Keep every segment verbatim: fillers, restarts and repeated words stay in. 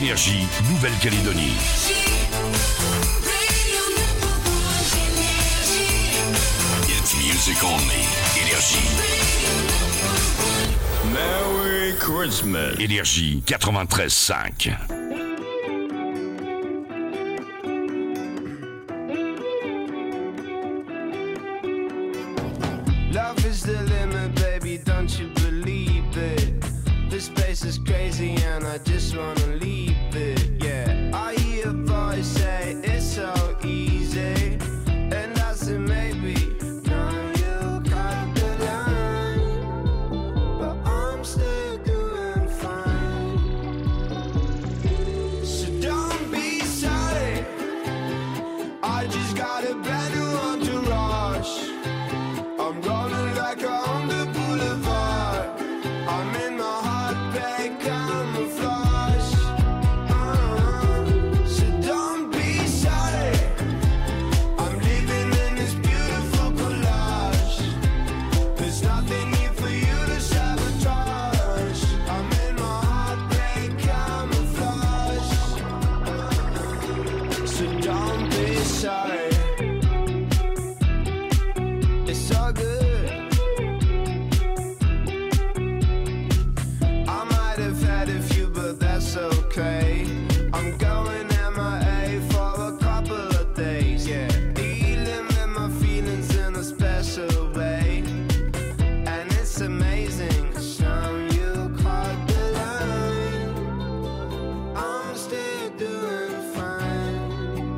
Énergie, Nouvelle-Calédonie. It's music only. Énergie. Merry Christmas. Énergie quatre-vingt-treize cinq. Love is the limit, baby, don't you believe it? This place is crazy and I just wanna leave it, yeah. I hear a voice say it's so easy, and I say maybe, now you cut the line, but I'm still doing fine. So don't be sorry, I just got a brand new entourage. I'm rolling like a on the boulevard. I'm in my heartbreak camouflage. Uh-huh. So don't be sorry, I'm living in this beautiful collage. There's nothing here for you to sabotage. I'm in my heartbreak camouflage. So don't be sorry. It's so good. I might have had a few, but that's okay. I'm going M I A for a couple of days, yeah. Dealing with my feelings in a special way, and it's amazing. Some you caught the line. I'm still doing fine.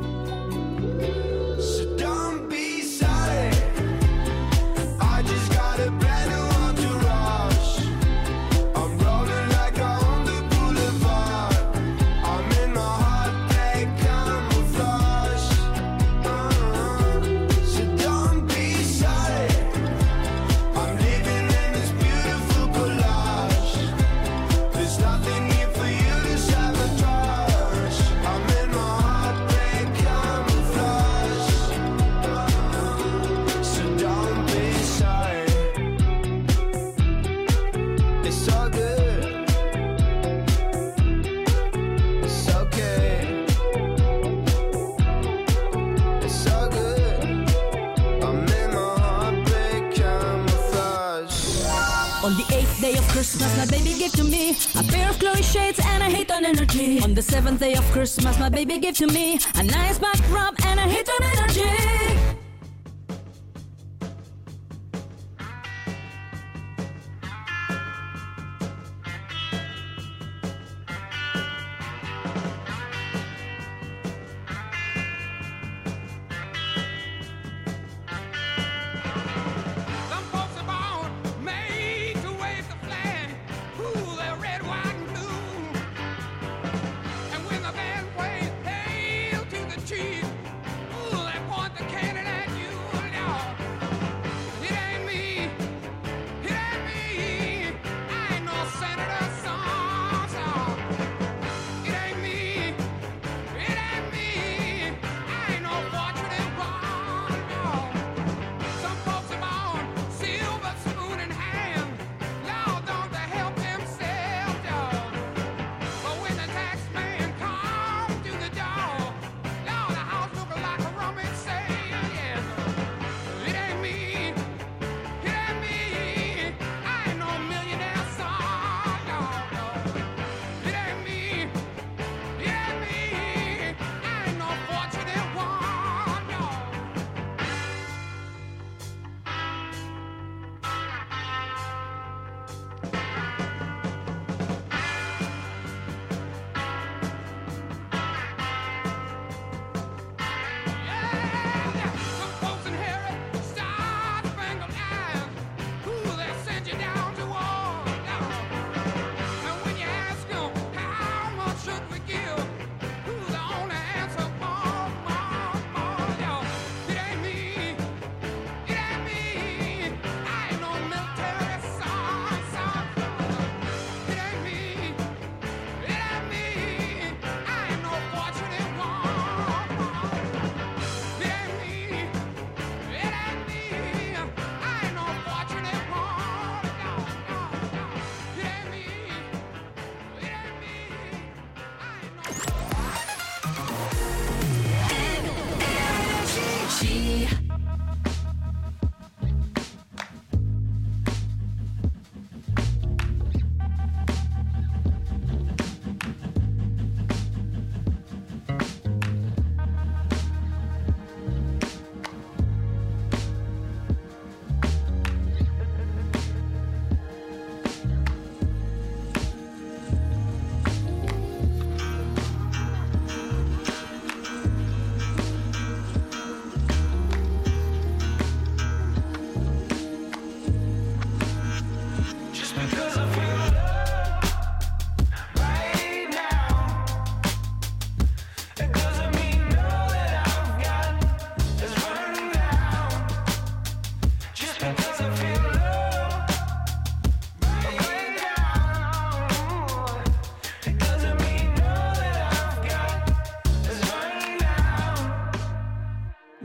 So don't be sorry, I just got a brand new entourage. I'm rolling like I'm on the boulevard. I'm in my heartbreak camouflage. Uh-huh. So don't be sorry, I'm living in this beautiful collage. There's nothing here for you to sabotage. I'm in my heartbreak camouflage. So don't be sorry. It's so good. It's okay. It's so good. I'm in my heartbreak camouflage. On the eighth day of Christmas, my baby gave to me a pair of glowing shades and a hit on energy. On the seventh day of Christmas, my baby gave to me a nice back rub and a hit on energy. Some folks are born made to wave the flag. Ooh, they're red, white, and blue. And when the band plays "Hail to the Chief," ooh, they point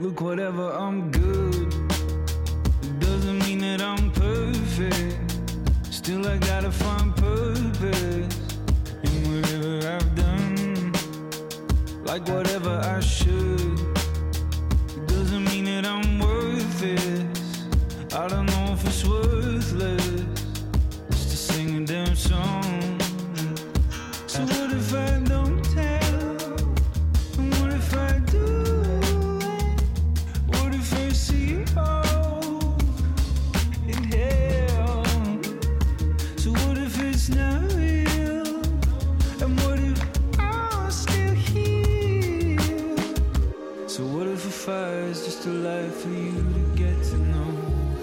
Look, whatever, I'm good. It doesn't mean that I'm perfect. Still, I gotta find purpose in whatever I've done. Like whatever I should. It doesn't mean that I'm worth it. I don't know if it's worthless just to sing a damn song. So what if I don't tell? And what if I do it? What if I see hope in hell? So what if it's not real? And what if I'm still here? So what if a fire is just a life for you to get to know?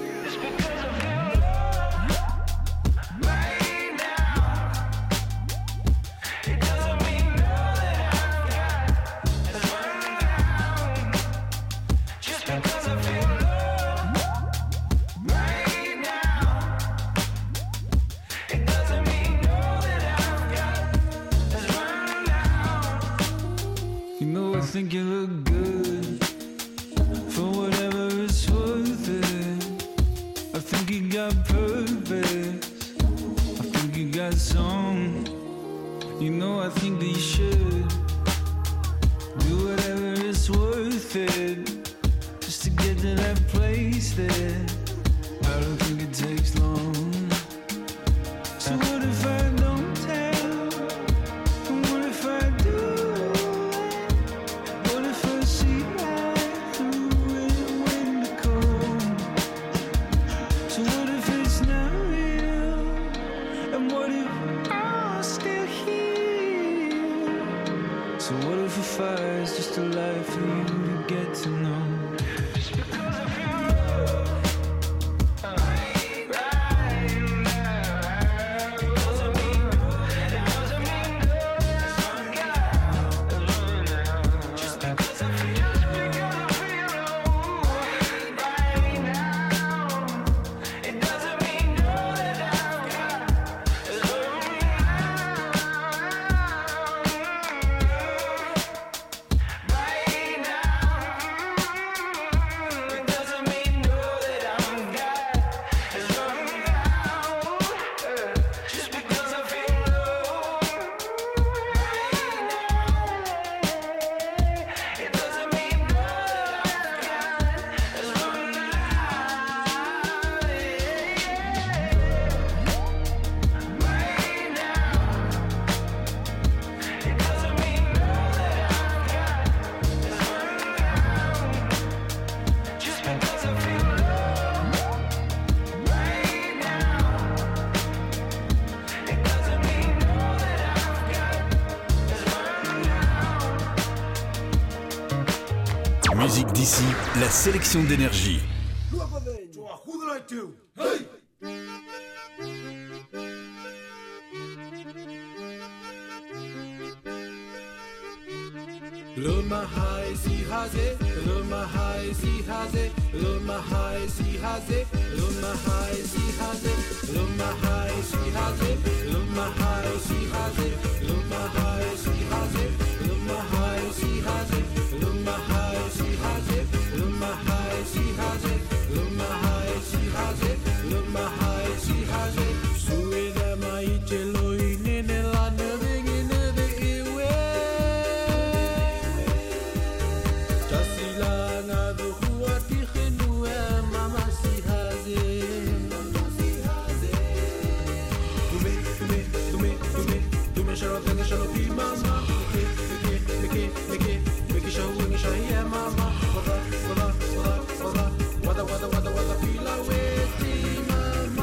I think you look good for whatever it's worth it. I think you got purpose. I think you got song. You know, I think that you should do whatever it's worth it just to get to that place there. I don't think it takes long. So what if I don't tell? And what if I do? So what if a fire is just a life for you to get to know? Just because I feel love right, right now. It doesn't mean, it doesn't mean nothing. Just because I feel, just because I feel love right now. It doesn't mean nothing I've got is love now. Musique d'ici, la sélection d'énergie. Luma hai si haze, luma hai si haze, luma hai si haze, luma hai si haze, luma hai si haze, luma hai si haze, luma hai si haze, luma hai si haze, luma hai si haze, luma hai si haze, luma hai si haze, luma hai si haze. Suena mai celoi nene la neve neve iwe. Tasilana do huati khenua mama si haze. Dume dume dume dume dume sharo tenge sharo pi mama. Meke meke meke meke shau nge shai mama. Wada wada wada wada wada wada wada wada pila weti mama.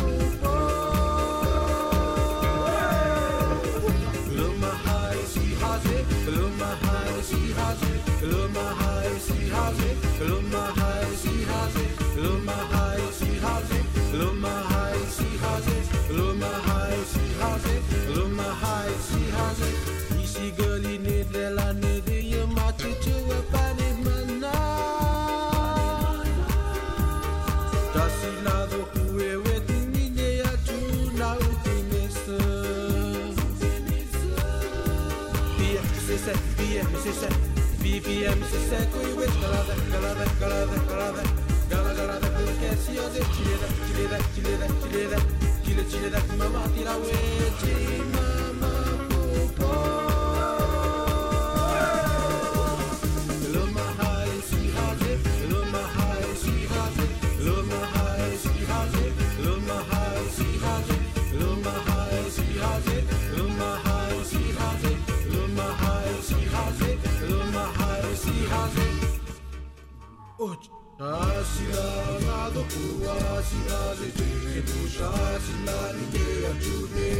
Luma hai si haze, luma hai si haze, luma hai si haze, luma hai si haze, luma hai si haze, luma hai si haze, luma hai si haze, luma hai si haze. Isi gali ne dela ne de yama chuchu pani mana. Tasilado kuwe weti ni ya tu na utinesa. B M C sept, B M C sept, B M C sept, oui, oui, galada, galada. Asilado kuasilaze Kedusha asilani ke ajude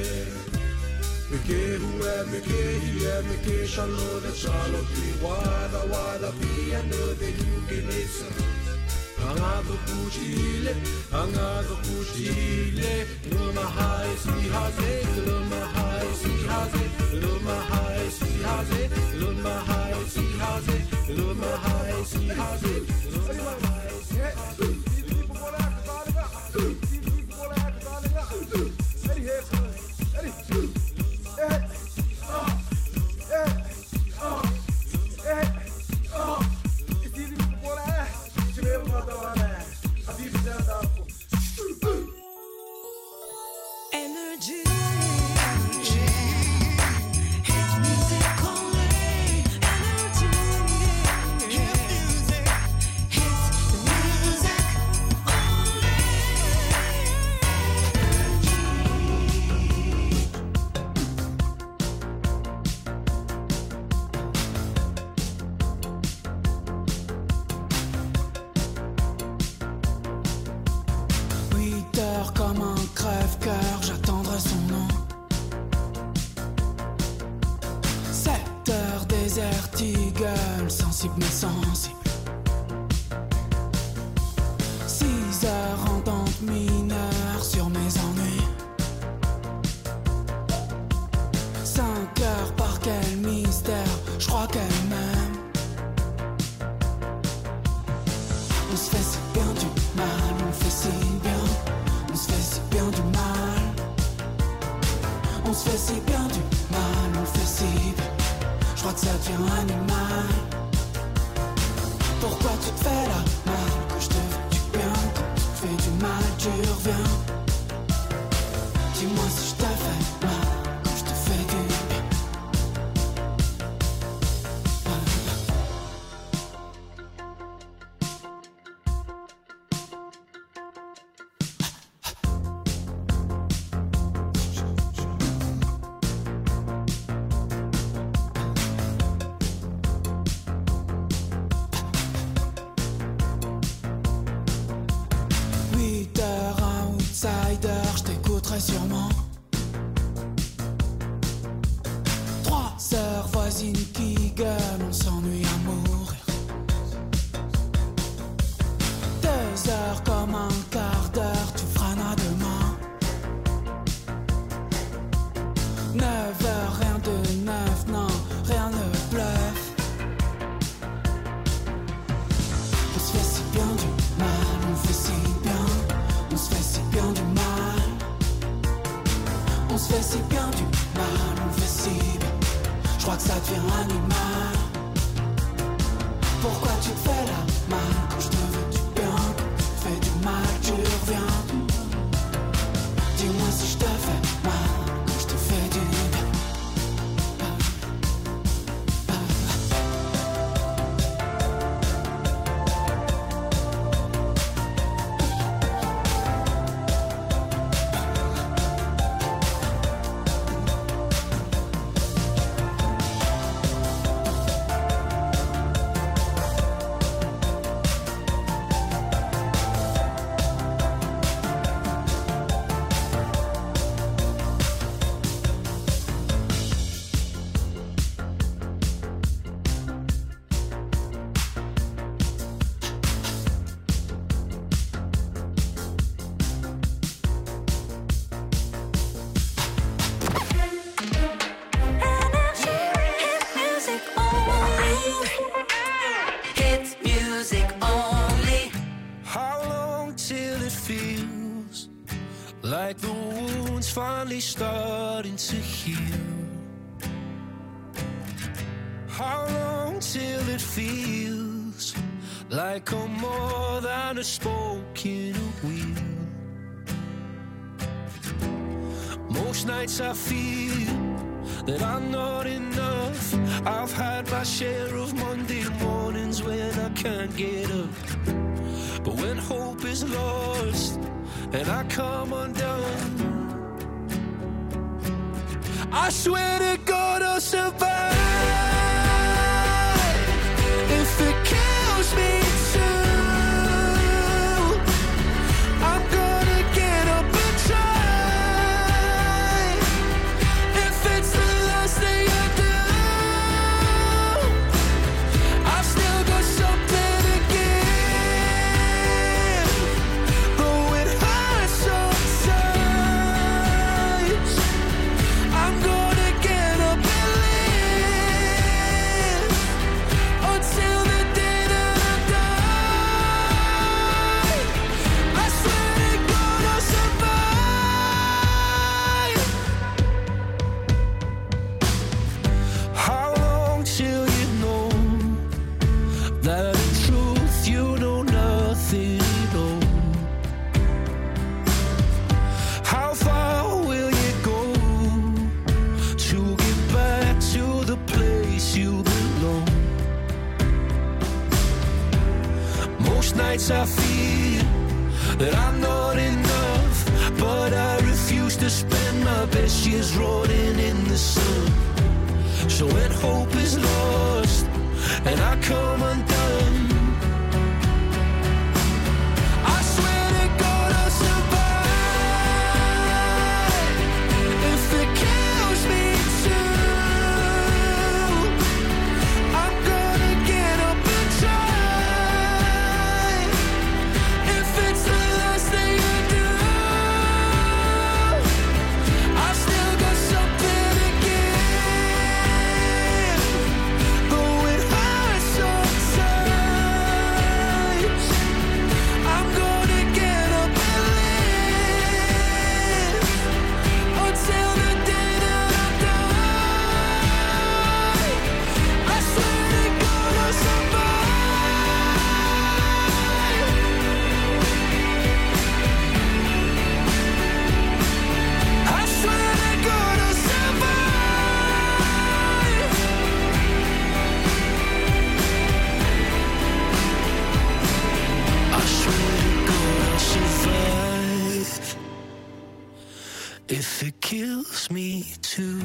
Meke hue, meke hie, meke shalo de shalo pi Wada wada pi ano de yukinesa Angado kuchile, angado kuchile Luma hai si haze, luma hai si haze Luma hai si haze, luma hai si haze Luma hai si haze Luma hai si haze Comme un crève-cœur, j'attendrai son nom. Sept heures désert, eagle, sensible mais sensible. Six heures entente mineure sur mes ennuis. Cinq heures par quel mystère, je crois qu'elle m'aime. On se fait si bien du mal, on fait si bien. On se fait si bien du mal. On se fait si bien du mal. On fait si bien. Je crois que ça devient animal. Pourquoi tu te fais la mal? Que je te fais du bien. Quand tu te fais du mal, tu reviens. Dis-moi si je te fais mal. Quand je te fais du bien. Sûrement trois sœurs voisines qui gueulent, on s'ennuie à mourir. Deux heures comme un quart d'heure, tu freines demain. Neuf heures, rien de neuf, non, rien ne bluffe. On se fait si bien du mal, on fait si bien, on se fait si bien du mal. On se fait si bien du mal, on fait si bien. Je crois que ça devient animal. Pourquoi tu te fais la mal? Quand je te veux du bien, quand tu te fais du mal, tu reviens. Dis-moi si je te fais mal, quand je te fais du bien. Like the wounds finally starting to heal. How long till it feels like I'm more than a spoke in a wheel? Most nights I feel that I'm not enough. I've had my share of Monday mornings when I can't get up. But when hope is lost and I come undone, I swear to God I'll survive. If it kills me too, Most nights I feel that I'm not enough, but I refuse to spend my best years rotting in the sun. So when hope is lost and I come undone, I swear to God I'll survive. If it kills me too, I'm gonna get up and try. If it's the last thing I do, I've still got something to give. Though it hurts sometimes, I'm gonna get up and live until the day that I die. I swear to God I'll survive. I swear to God I'll survive. I swear to God I'll survive. If it kills me too,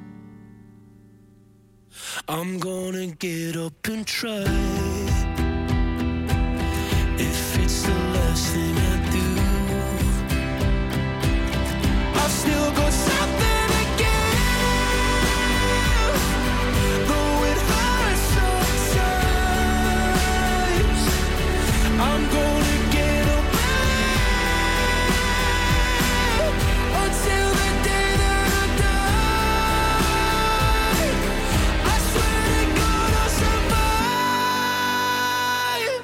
I'm gonna get up and try. If it's the last thing I do, I've still got something to give. Though it hurts sometimes, I'm gonna get up and live until the day that I die. I swear to God I'll survive.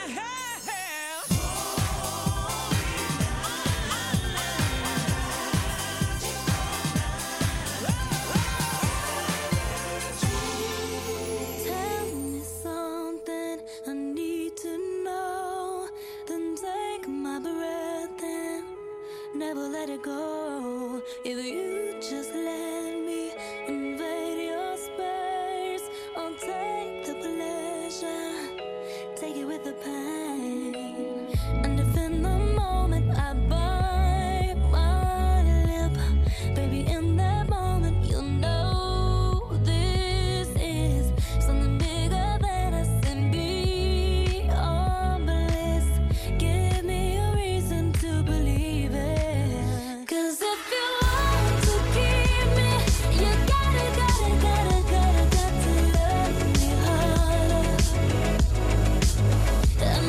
Tell me something I need to know, then take my breath and never let it go. If you just let me invade your space, I'll take the pleasure, take it with the pain. And if in the moment I bite my lip, baby, in that moment you'll know this is something bigger than us and beyond bliss. Give me a reason to believe it. 'Cause if you want to keep me, you gotta, gotta, gotta, gotta, got to love me harder. And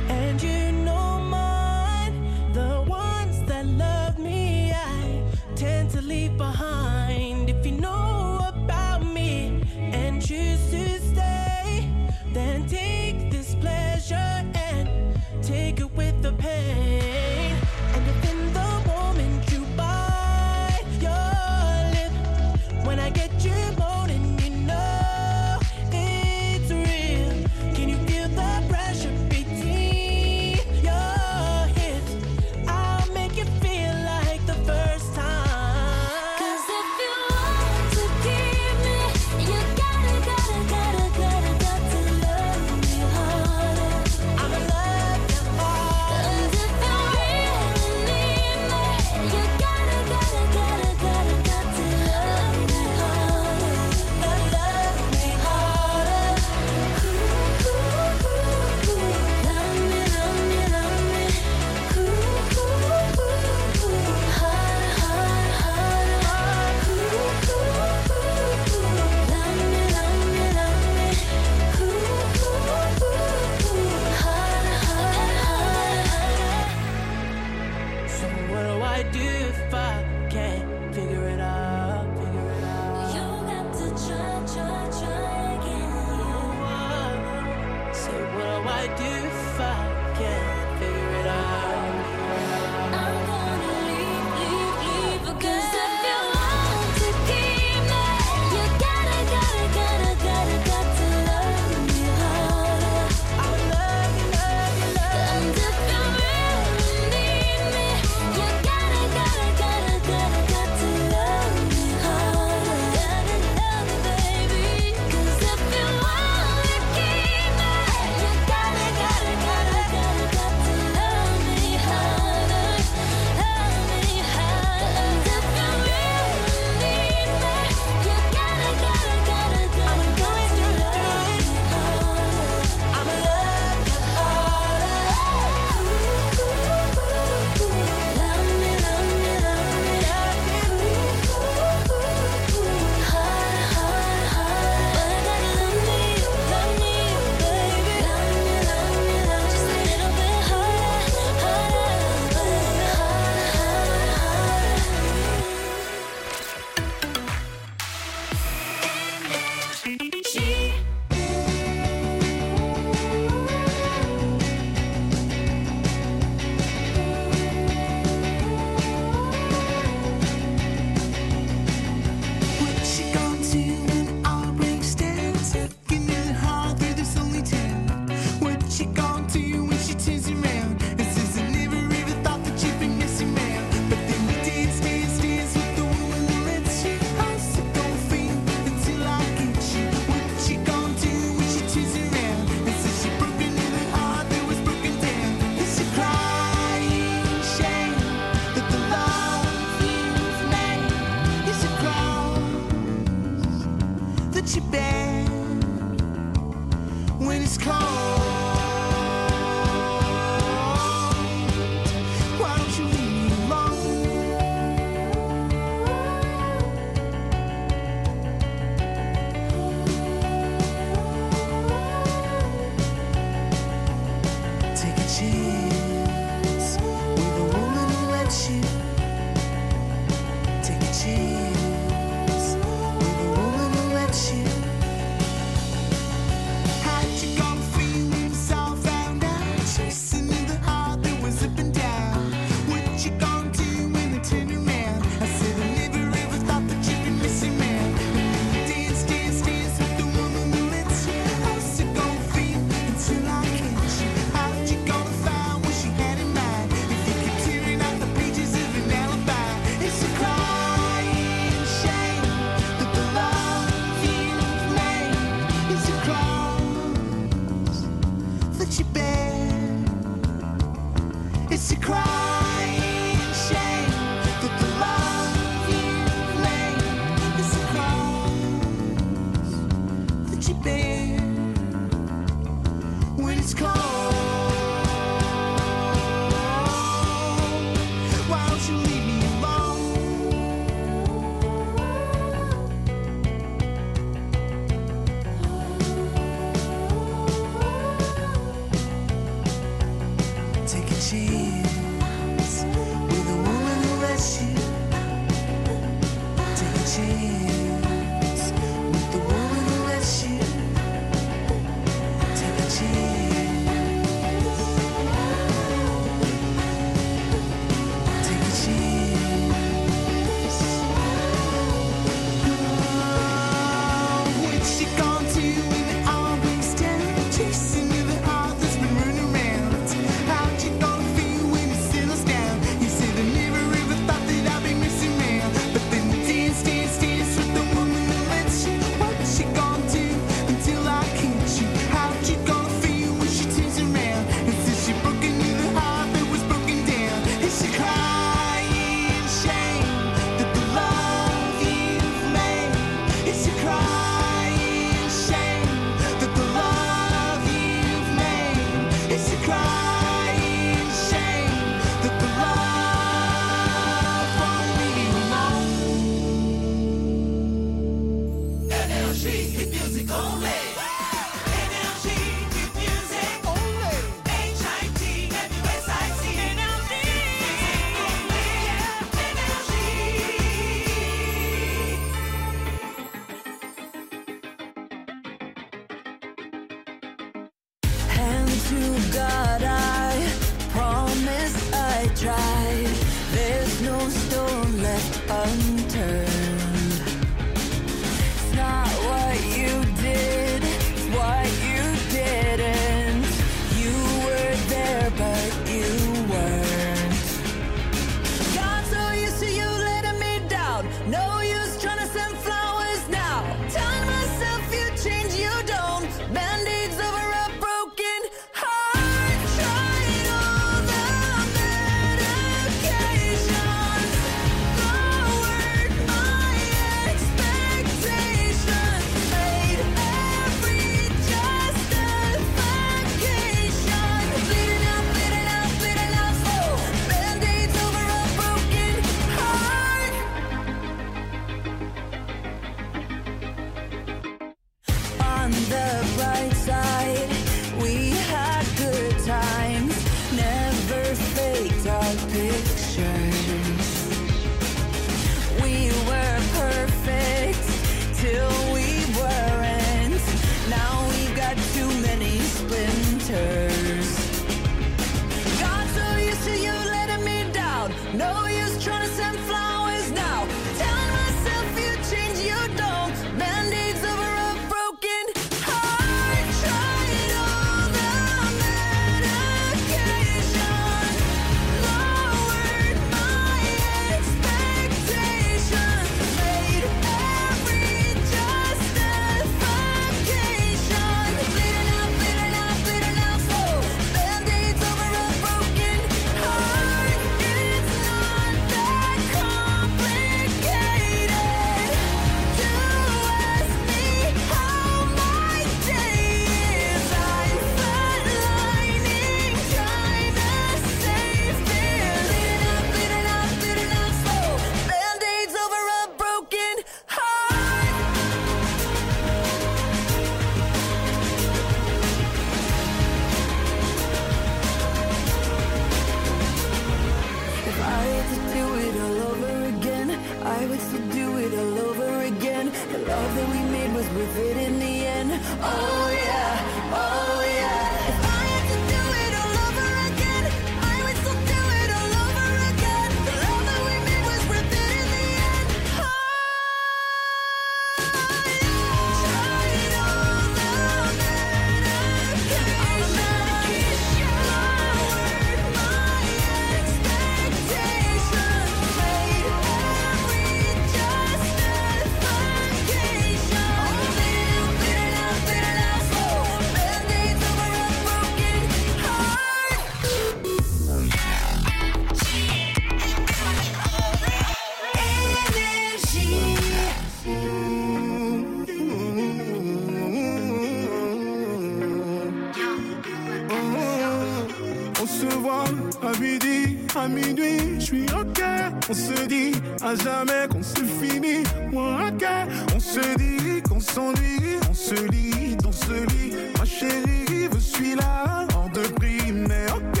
à minuit, je suis ok. On se dit à jamais qu'on se finit. Moi ok, on se dit qu'on s'ennuie. On se lit dans ce lit. Ma chérie, je suis là hors de prix, mais ok.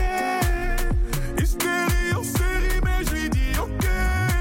Hystérie en série, mais je lui dis ok.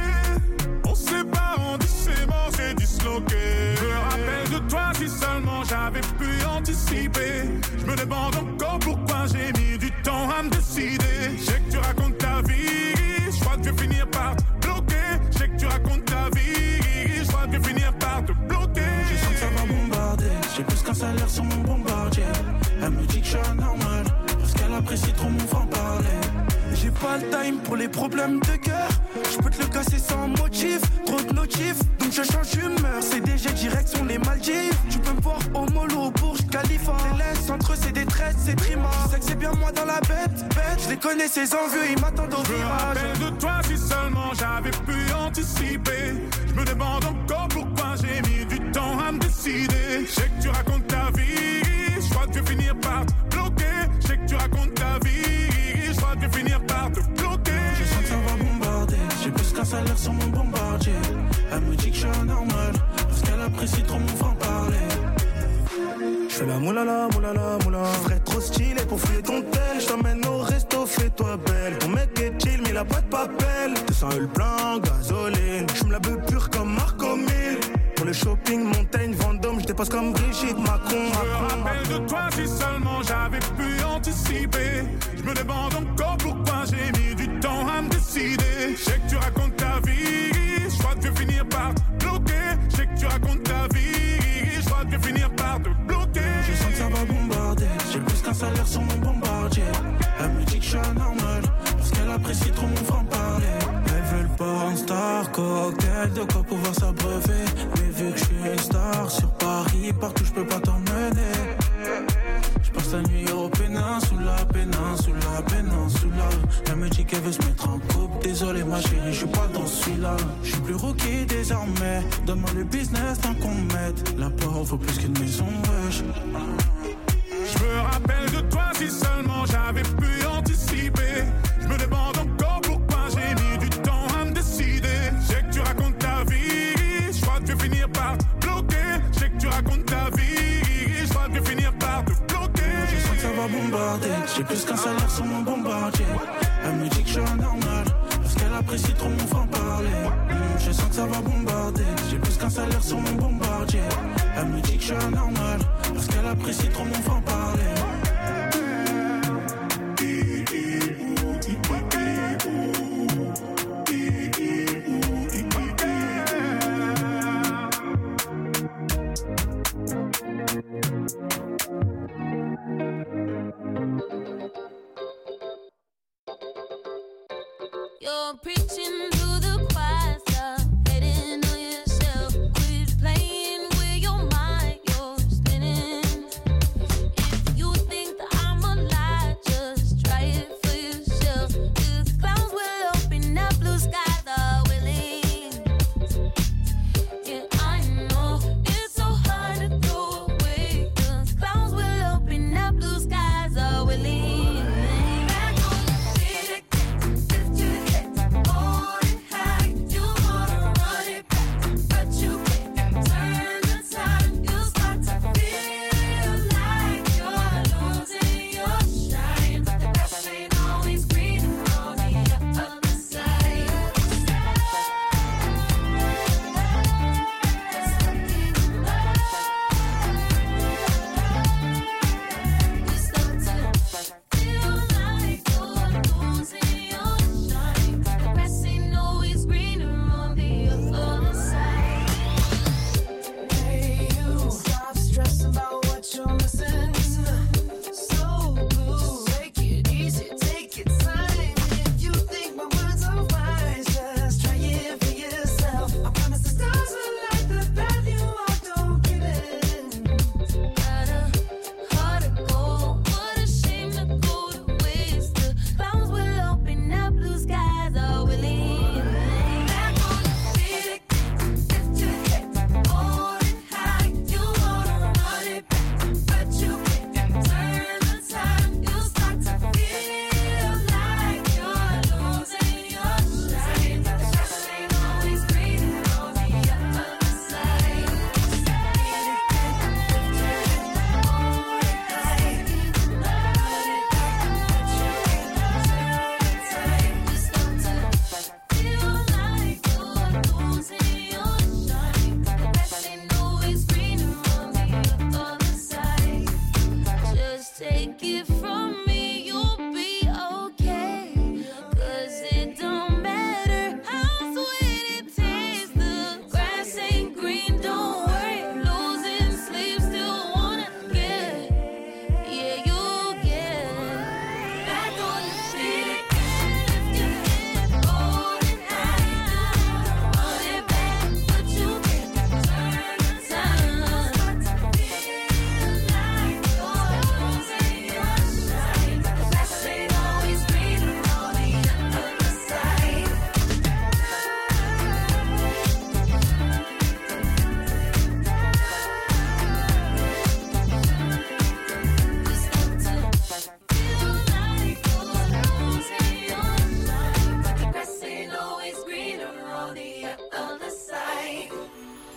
On se sépare, on dit c'est mort, c'est disloqué. Je me rappelle de toi si seulement j'avais pu anticiper. Je me demande encore pourquoi j'ai mis du temps à me décider. Je sais que tu racontes ta vie, je crois que je vais finir par te bloquer. Je sais que tu racontes ta vie, je crois que je vais finir par te bloquer. J'ai senti que ça va bombarder, j'ai plus qu'un salaire sur mon bombardier. Elle me dit que je suis anormal, parce qu'elle apprécie trop mon franc-parler. J'ai pas le time pour les problèmes de cœur. Je peux te le casser sans motif, trop de notifs, donc je change d'humeur. C D G direction les Maldives. Tu peux me voir au mollo, au Burj Khalifa. Les laisse entre eux c'est des traites, c'est trima. Tu sais que c'est bien moi dans la bête, bête. Je les connais ces envieux, ils m'attendent au virage. Je me rappelle de toi si seulement j'avais pu anticiper. Je me demande encore pourquoi j'ai mis du temps à salaire sur mon bombardier. Elle me dit que je suis anormal, parce qu'elle apprécie trop mon franc-parler. J'fais la moulala, moulala, moula. J'serais trop stylé pour fouiller ton tel. J't'emmène au resto, fais-toi belle. Ton mec est chill, mais il a pas de papel. deux cents le plein, gasoline. J'me la beuh pure comme Marco Mille. Pour le shopping, Montaigne, Vendôme, j'dépasse comme Brigitte Macron. Je me rappelle de toi si seulement j'avais pu anticiper. Je me demande encore pourquoi j'ai mis du temps à me décider. Je sais que tu racontes ta vie, je crois que tu vas finir par te bloquer. Je sais que tu racontes ta vie, je crois que tu vas finir par te bloquer. Je sens que ça va bombarder, j'ai plus qu'un salaire sur mon bombardier. Elle me dit que je suis anormal, parce qu'elle apprécie trop mon franc-parler. Elle veut le porn star, cocktail, de quoi pouvoir s'abreuver. Mais vu que je suis une star, sur Paris, partout je peux pas t'emmener. Je passe la nuit au péninsula, péninsula, péninsula. Elle me dit qu'elle veut se mettre en couple. Désolé ma chérie, je suis pas dans celui-là. Je suis plus rookie désormais. Donne-moi le business tant qu'on m'aide. La porte vaut plus qu'une maison, wesh. Je me rappelle de toi si seulement j'avais pu anticiper. Je me demande encore pourquoi j'ai mis du temps à me décider. Je sais que tu racontes ta vie, je crois que tu vas finir par te bloquer. Je sais que tu racontes ta vie, je crois que tu vas finir par te bloquer. Je sens que ça va bombarder, j'ai plus qu'un salaire sur mon bombardier. Elle me dit que je suis anormal, parce qu'elle apprécie trop mon franc-parler. Mmh, je sens que ça va bombarder, j'ai plus qu'un salaire sur mon bombardier. Elle me dit que je suis anormal, parce qu'elle apprécie trop mon franc-parler. You're preaching to the choir, stop hating on yourself. Quit playing with your mind, you're spinning. If you think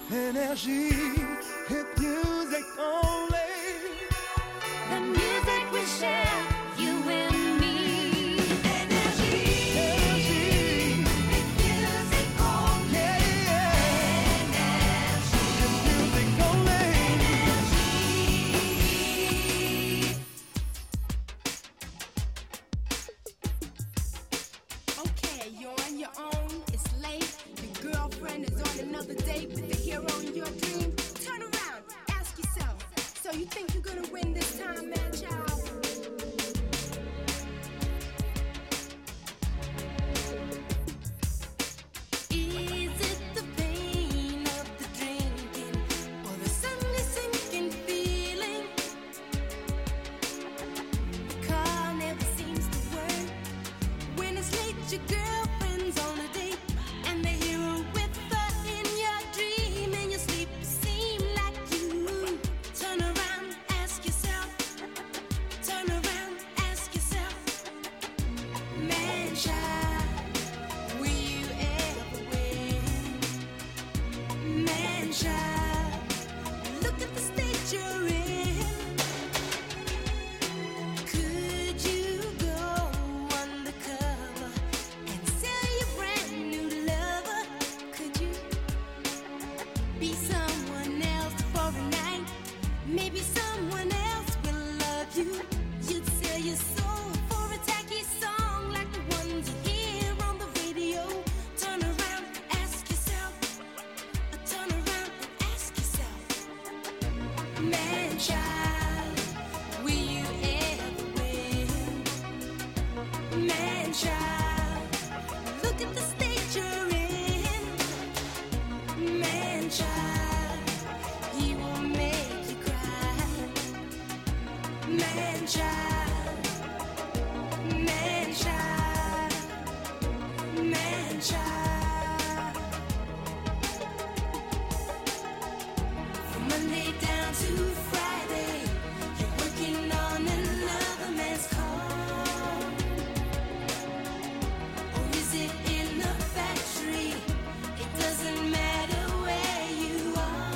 Energy, hit music only. The music we share, you and me. Energy, Energy, hit music only. yeah, yeah. Energy, Hit music only. Okay, you're on your own, it's late. Your girlfriend is on another date with the hero in your dream. Turn around, ask yourself, so you think you're gonna win this time, man, child? Is it the pain of the drinking or the suddenly sinking feeling? The car never seems to work. When it's late, your girlfriend's on a date, and the hero with her in your dream. In your sleep, seem like you. Turn around, ask yourself. Turn around, ask yourself. Man, child, will you ever win? Man, child, look at the state you're in. Could you go undercover and sell your brand new lover? Could you be someone else for a night? Maybe someone else will love you. You'd sell your soul for a tacky song like the ones you hear on the radio. Turn around, ask yourself. Turn around and ask yourself. Man, child, will you ever win? Man, child, look at the state you're in. Man, child, he will make you cry. Man, child, man, child, man, child. From Monday down to Friday, you're working on another man's car. Or is it in the factory? It doesn't matter where you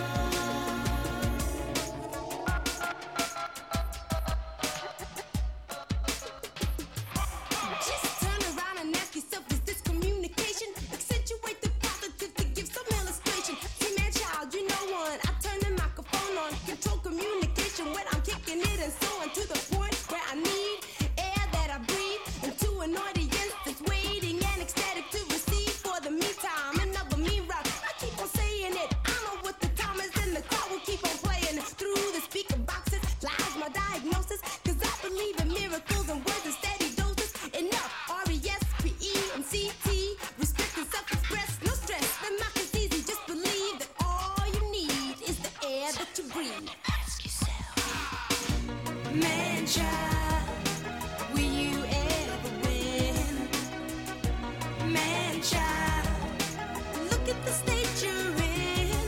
are. Just turn around and ask yourself, is this communication? Accentuate the positive to give some illustration. See, man, child, you know what? I turn the microphone on, control communication when I'm kicking it and so on, to the point where I need air that I breathe into an audience that's waiting and ecstatic to receive. For the meantime, another me rap. I keep on saying it. I know what the time is, and the crowd will keep on playing through the speaker boxes. Lies my diagnosis, cause I believe in miracles and words and steady doses. Enough, R E S P E and C T. Respect and self-express, no stress. The math is easy, just believe that all you need is the air that you breathe. Ask yourself, man, child, will you ever win? Man, child, look at the state you're in.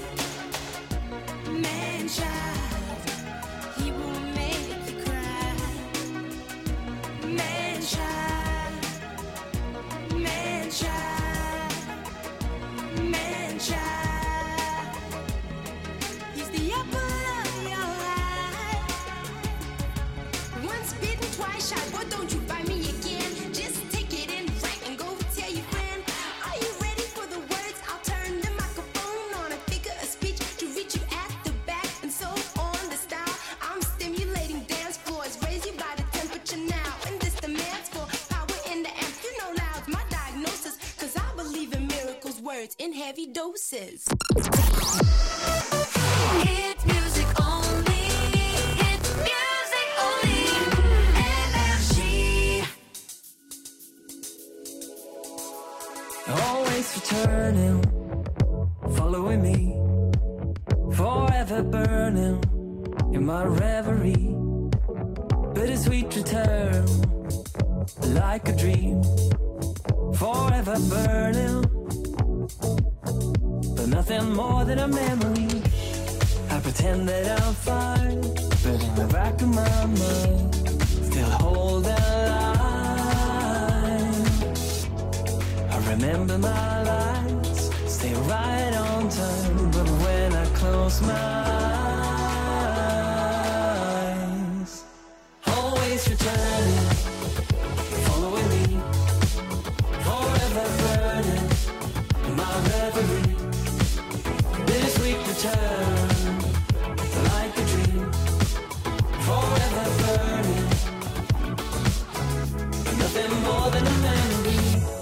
Man, child, he will make you cry. Man, child, man, child, man, child. He's the apple of your eye. Once bitten, twice shy. Boy, don't you buy me again. Just take it in right and go tell your friend. Are you ready for the words? I'll turn the microphone on a figure of speech to reach you at the back and so on. The style I'm stimulating dance floors, raise you by the temperature now. And this demands for power in the amp. You know loud's my diagnosis, cause I believe in miracles, words in heavy doses. Hit music only. Hit music only. Energy. Always returning, following me, forever burning in my reverie. Bittersweet return, like a dream, forever burning, but nothing more than a memory. I pretend that I'm fine, but in the back of my mind, still hold that line. I remember my lines, stay right on time, but when I close my eyes. Always returning, following me, forever burning in my reverie. Bittersweet return, like a dream, forever burning, nothing more than a memory.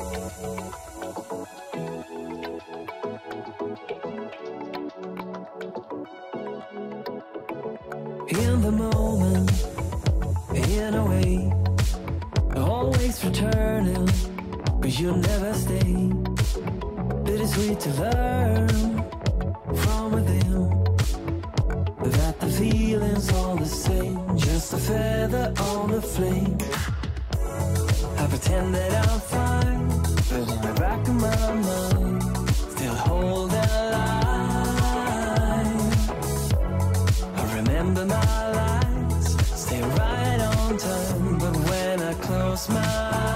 In the moment, in a way, always returning, cause you'll never stay. Bittersweet to learn from within that the feeling's all the same, just a feather on the flame. I pretend that I'm fine, but in the back of my mind, still hold that line. I remember my lines, stay right on time, but when I close my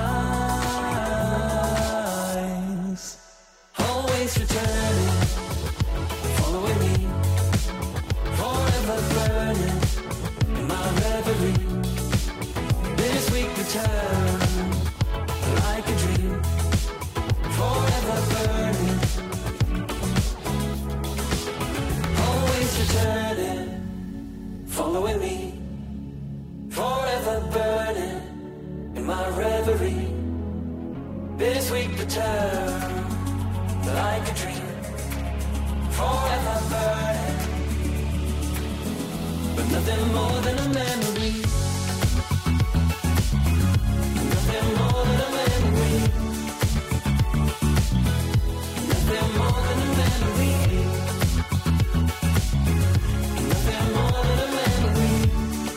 eyes, always returning, following me, forever burning in my reverie. Bittersweet return, like a dream, forever burning, always returning, following me, forever burning in my reverie. Bittersweet return, like a dream, forever burning, but nothing more than a memory. Nothing more than a memory. Nothing more than a memory. Nothing more than a memory.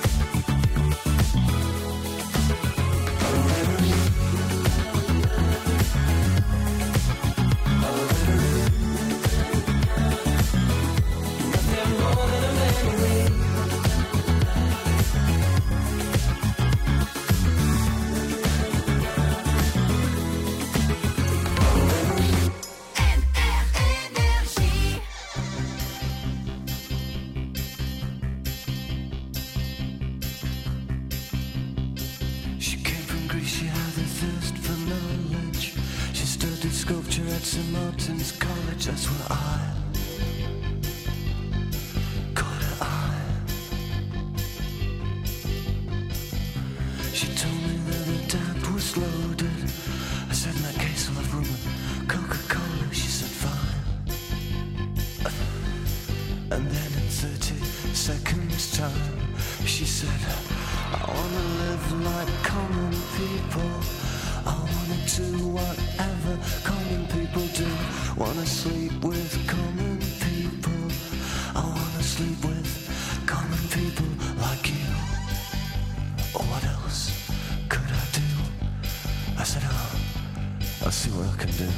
A memory. A memory. Nothing more than a memory. Sculpture at Saint Martin's College, that's where I caught her eye. She told me that her dad was loaded. I said, in that case I'll have rum and Coca-Cola. She said, fine. And then in thirty seconds time, she said, I wanna live like common people. I wanna do whatever common people do. Wanna sleep with common people. I wanna sleep with common people like you. Or what else could I do? I said, oh, I'll see what I can do.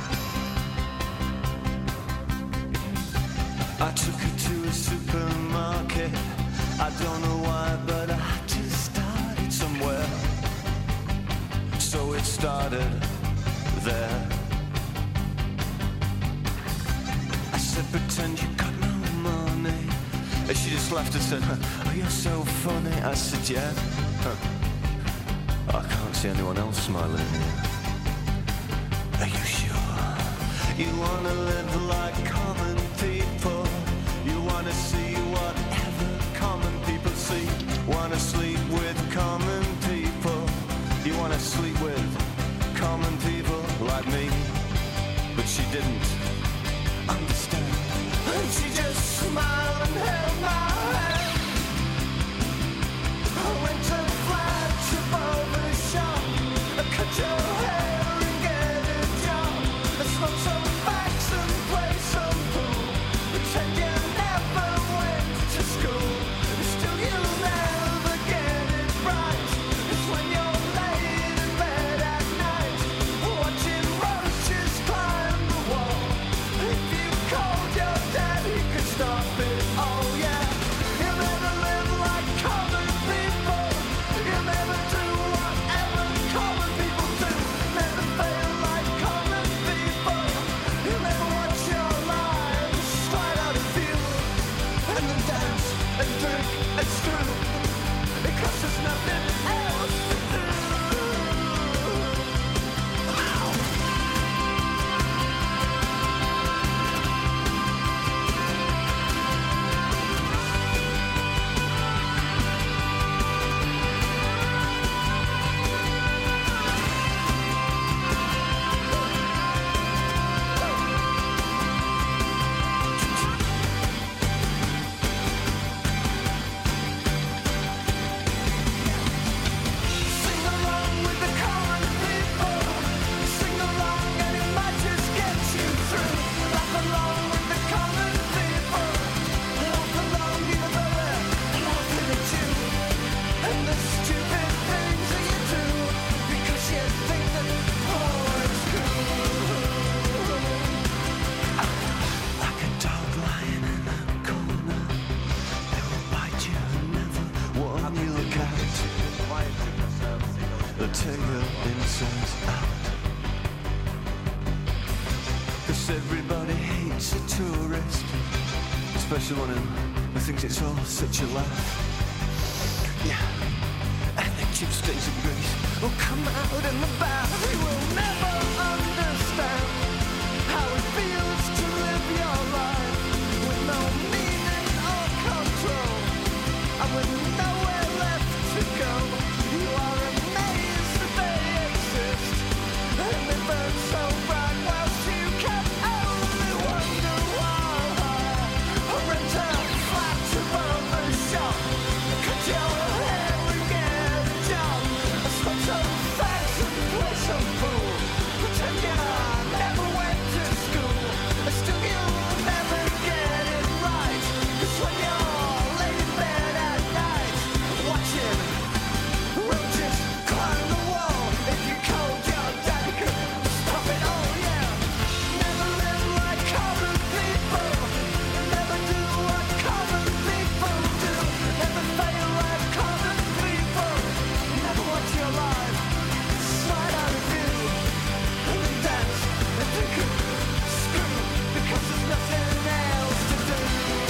I took her to a supermarket. I don't know why, but I just started somewhere. So it started there. I said, pretend you got no money. And she just laughed and said, oh, you're so funny. I said, yeah. Huh. I can't see anyone else smiling here. Are you sure? You wanna live like common people. You wanna see whatever common people see. Wanna sleep with common people. You wanna sleep with common people like me. But she didn't understand. And she just smiled and held my hand. I went to flat above the shop. I cut your hair and get a job. I smoke some facts and play some pool. Pretend you never went to school. Still you'll never get it right. It's when you're laid in bed at night, watching roaches climb the wall. gonna tear your insides out. Cause everybody hates a tourist, especially one who thinks it's all such a laugh. Yeah, and the tube stays in Greece. Oh, come out in the bath. You will never understand how it feels to live your life with no meaning or control, and with nowhere left to go. You are amazed that they exist, and they burn so bright whilst you can only wonder why. Or rent a flat above the shop, cut your hair and get a job. I smoke some fags and play some pool, pretend you never went to school. Still you'll never get it right, cause when you're laid in bed at night watching roaches climb the wall, if you called your daddy could stop it all, yeah. Never live like common people, never do what common people do, never fail like common people, never watch your life slide out of view, and then dance and drink and screw, because there's nothing else to do.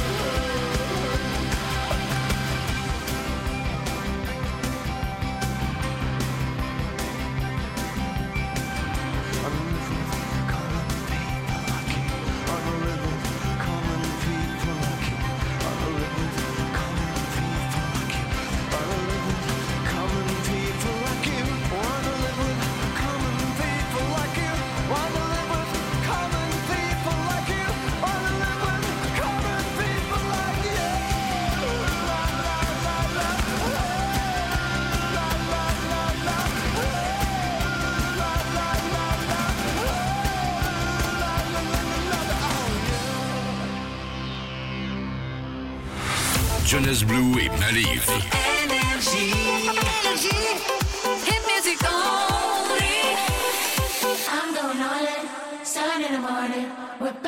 Jonas Blue et Maliv. Energy, energy, hit music only. I'm going all in, starting in the morning. We're